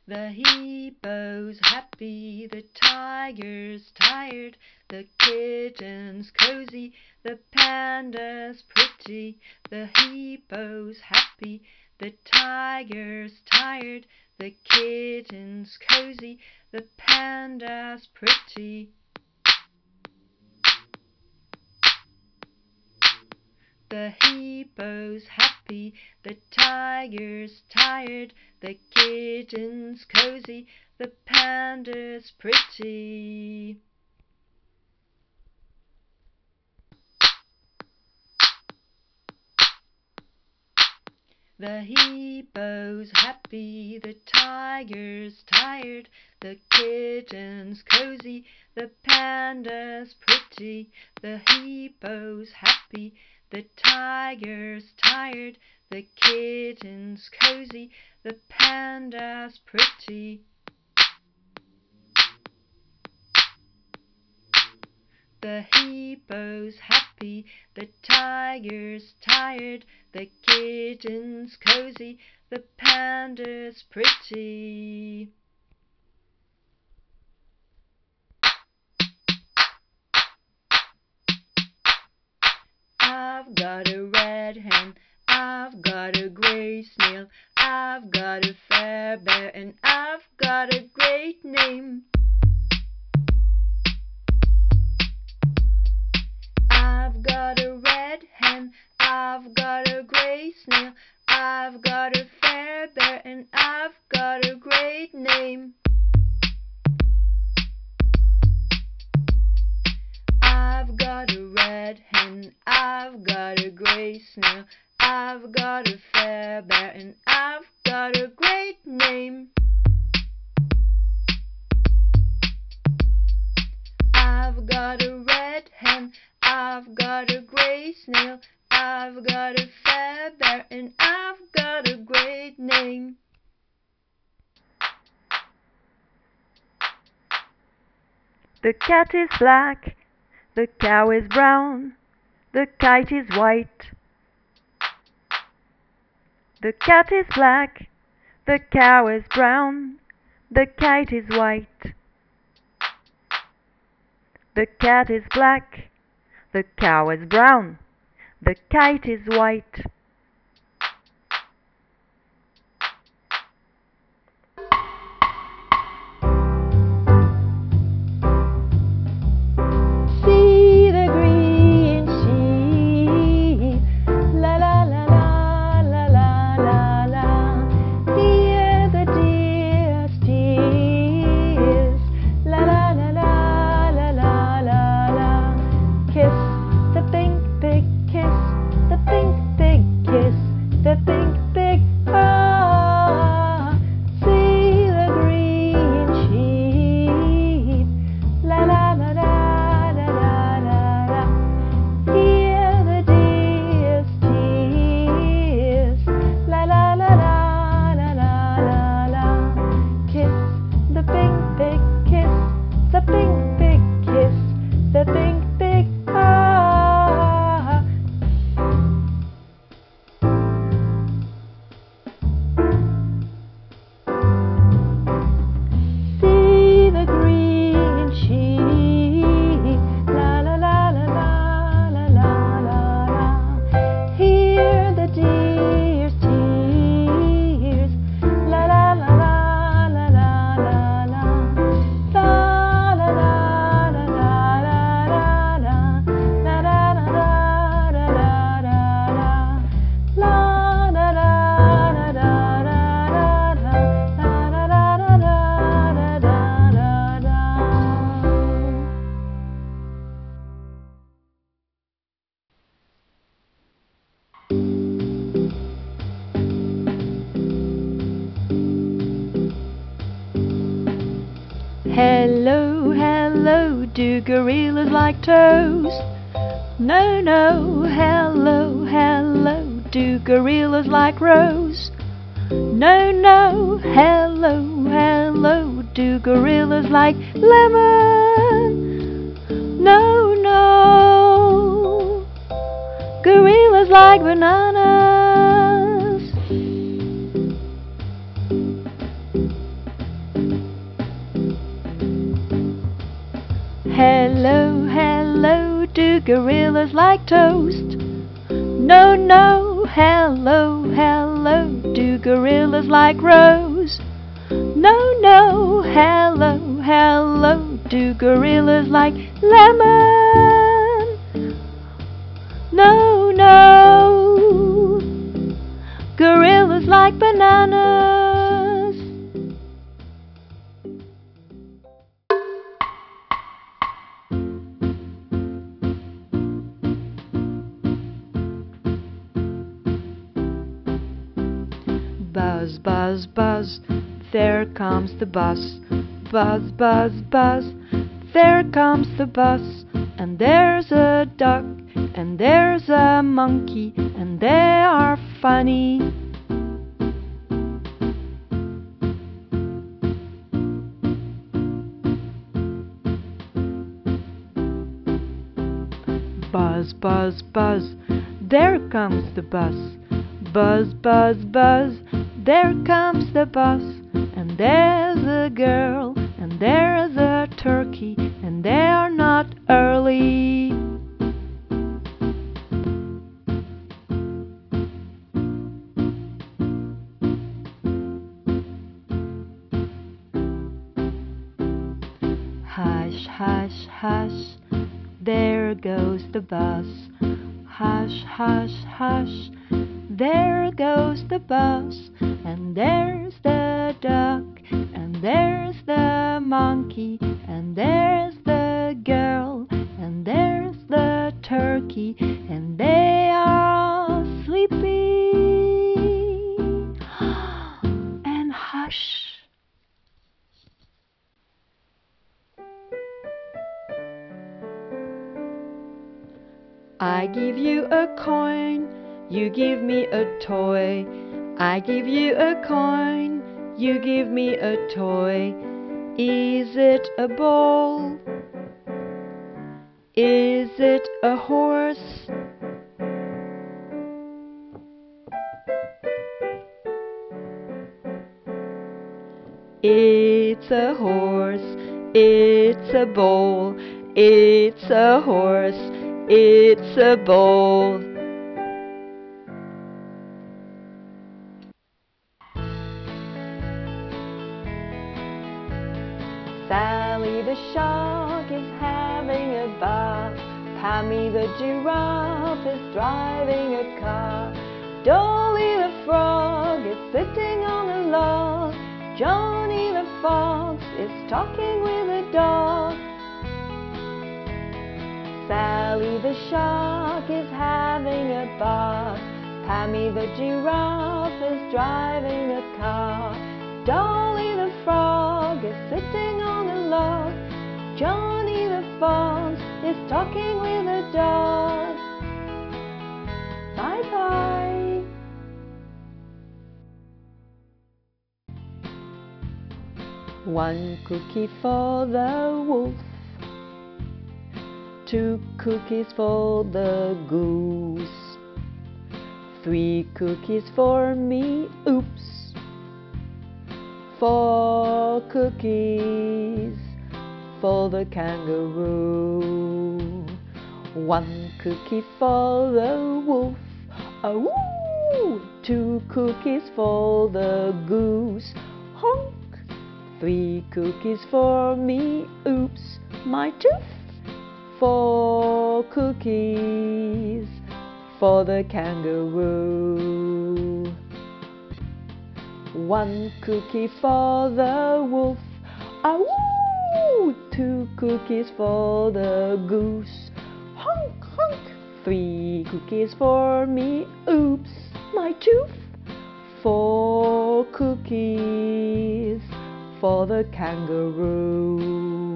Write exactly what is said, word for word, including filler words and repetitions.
The hippo's happy, the tiger's tired, the kitten's cozy, the panda's pretty. The hippo's happy, the tiger's tired, the kitten's cozy, the panda's pretty. The hippo's happy, the tiger's tired, the kitten's cozy, the panda's pretty. The hippo's happy, the tiger's tired, the kitten's cozy, the panda's pretty. The hippo's happy, the tiger's tired, the kitten's cozy, the panda's pretty. The hippo's happy, the tiger's tired, the kitten's cozy, the panda's pretty. I've got a red hen, I've got a gray snail, I've got a fair bear, and I've got a great name. I've got a red hen, I've got a gray snail, I've got a fair bear, and I've got a great name. I've got a red hen, I've got a gray snail, I've got a fair bear, and I've got a great name. I've got a red hen, I've got a gray snail, I've got a fair bear, and I've got a great name. The cat is black, the cow is brown, the kite is white. The cat is black, the cow is brown, the kite is white. The cat is black, the cow is brown, the kite is white. See the green sheep, la la la la la la la la. Hear the deer's tears, la la la la la la la la. Kiss the pink pig, kiss the pink pig, kiss the pink pig. Ah, see the green sheep, la la la la. Hello, hello, do gorillas like toast? No, no, hello, hello, do gorillas like rose? No, no, hello, hello, do gorillas like lemon? No, no, gorillas like bananas. gorillas like toast? No, no, hello, hello. Do gorillas like rose? No, no, hello, hello. Do gorillas like lemon? No, no, gorillas like bananas. Buzz, buzz, buzz, there comes the bus. Buzz, buzz, buzz, there comes the bus. And there's a duck, and there's a monkey, and they are funny. Buzz, buzz, buzz, there comes the bus. Buzz, buzz, buzz, there comes the bus. And there's a girl, and there's a turkey, and they are not early. Hush, hush, hush, there goes the bus. Hush, hush, hush, there goes the bus. And there's the duck, and there's the monkey, and there's the girl, and there's the turkey, and they are all sleepy. And hush. I give you a coin, you give me a toy. I give you a coin, you give me a toy. Is it a ball? Is it a horse? It's a horse, it's a bowl, it's a horse, it's a bowl. Sally the shark is having a bath. Pammy the giraffe is driving a car. Dolly the frog is sitting on a log. Johnny the fox is talking with a dog. Sally the shark is having a bath. Pammy the giraffe is driving a car. Dolly the frog is sitting on a log. Johnny the fox is talking with a dog. Bye bye. One cookie for the wolf. Two cookies for the goose. Three cookies for me, oops. Four cookies for the kangaroo. One cookie for the wolf, ah-woo! Two cookies for the goose, honk. Three cookies for me, oops, my tooth. Four cookies for the kangaroo. One cookie for the wolf, ah-woo! Two cookies for the goose, honk, honk. Three cookies for me, oops, my tooth. Four cookies for the kangaroo.